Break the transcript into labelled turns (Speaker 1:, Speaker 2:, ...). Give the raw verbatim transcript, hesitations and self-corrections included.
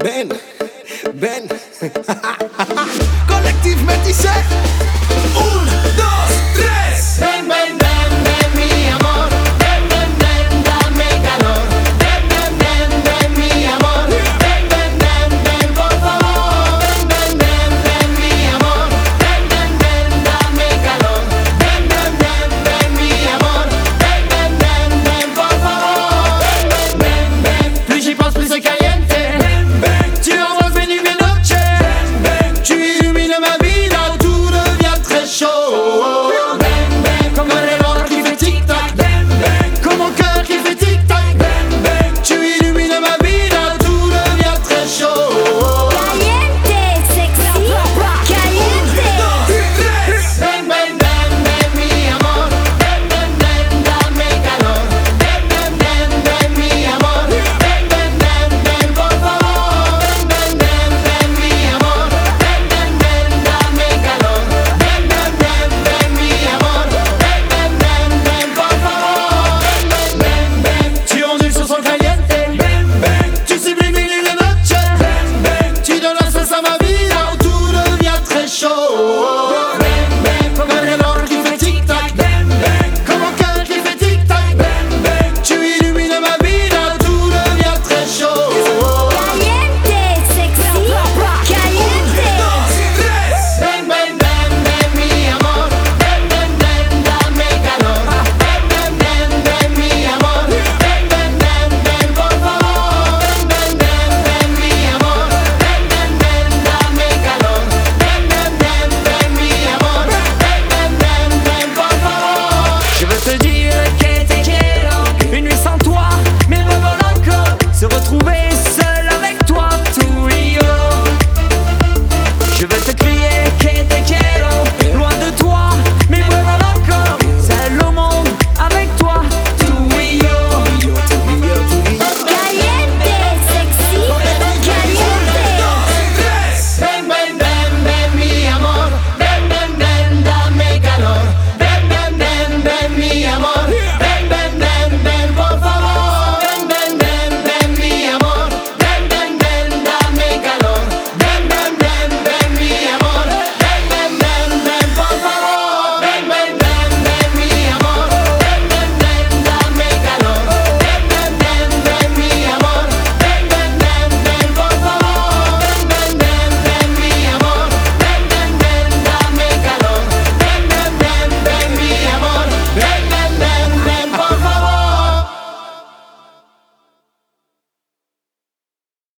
Speaker 1: Ben, Ben, Collectif Métissé. Un, dos, tres.
Speaker 2: Ven, ven, ven, ven, mi amor. Ven, ven, ven, dame calor. Ven, ven, ven, ven, mi amor. Ven, ven, ven, ven, por favor. Ven, ven, ven, ven, mi amor. Ven, ven, ven, dame calor. Ven, ven, ven, ven, mi amor. Ven, ven, ven, ven, por favor. Ven, ven, ven, ven. Plus j'y pense, plus c'est caliente. Tu embrasses mes nuits, mes noches. Tu illumines ma vie, là où tout devient très chaud. Comme un reloj qui fait tic-tac. Comme mon cœur qui fait tic-tac. Tu illumines ma vie, là où tout devient très chaud.
Speaker 3: Caliente, sexy, caliente.
Speaker 2: Ven, ven, ven, ven, mi amor. Ven, ven, ven, dame calor. Ven, ven, ven, ven, mi amor. Ven, ven, ven, ven, por favor. Ven, ven, ven, ven, mi amor. Ven, ven, ven, dame calor. Ven, ven, ven, ven, mi amor. Ven, ven, ven, ven, por favor. Ven, ven, ven, ven. Tu ondules sur son caliente. Tu sublimes les noches. Tu donnes un sens à ma vie, là où tout devient très chaud. Comme un reloj qui fait tic-tac. Comme mon cœur qui fait tic-tac. Tu illumines ma vie, là où tout devient très chaud.
Speaker 3: Caliente, sexy, caliente.
Speaker 2: Ven, ven, ven, ven, mi amor. Ven, ven, ven, dame calor. Ven, ven, ven, ven, mi amor. Ven, ven, ven, ven, por favor. Ven, ven, ven, ven, mi amor. Ven, ven, ven, dame calor. Ven, ven, ven, ven, mi amor. Ven, ven, ven, ven, por favor.
Speaker 4: Je veux te dire que te quiero. Une nuit sans toi, mais me voilà encore. Se retrouver